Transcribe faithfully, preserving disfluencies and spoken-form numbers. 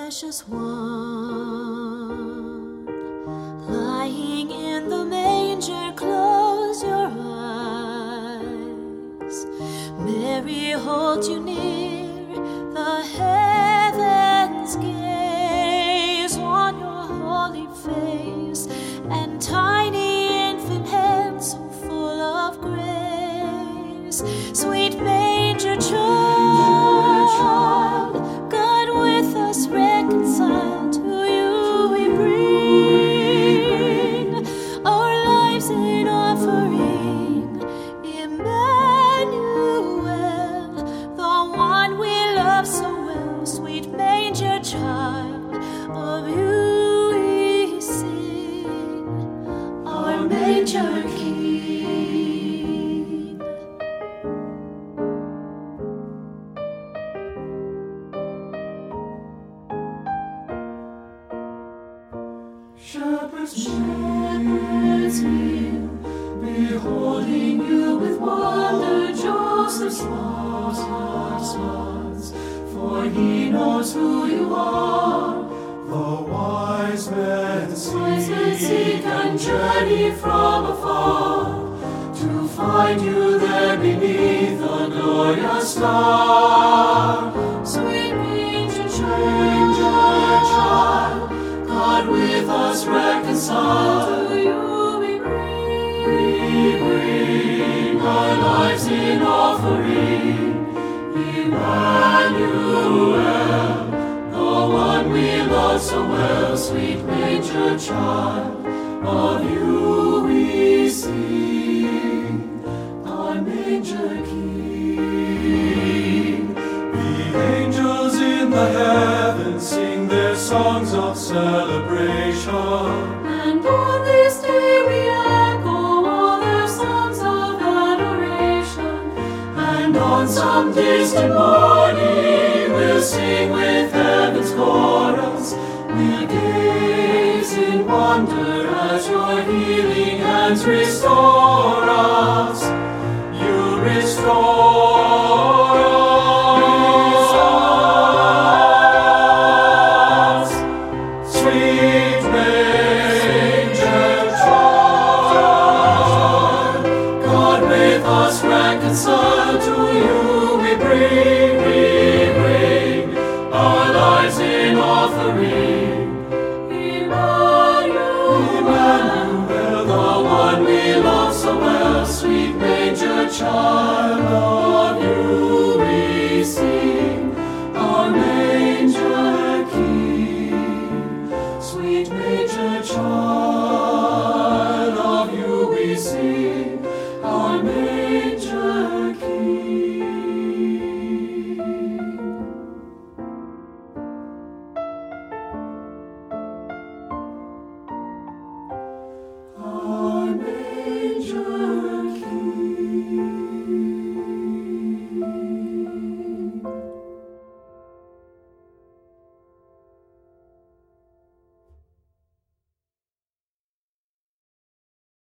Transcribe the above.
precious one, lying in the manger, close your eyes. Mary holds you near, the heavens gaze on your holy face, and tiny infant hands so full of grace. Sweet manger child, God with us reconciled, to you we bring our lives in offering. Emmanuel, the one we love so well, sweet manger child, of you we sing, our manger King. Shepherds, shepherds near, beholding you with wonder, Joseph's heart smiles, for he knows who you are. The wise men seek, wise men seek and journey from afar, to find you there beneath the glorious star. Sweet manger child, God with us reconciled, to you we bring, we bring our lives in offering. Emmanuel, the one we love so well, sweet manger child, of you we sing, our manger King. The angels in the heavens sing their songs of celebration, And on this day we echo all their songs of adoration. and on some distant morning we'll sing with heaven's chorus. We'll gaze in wonder as your healing hands restore us. You restore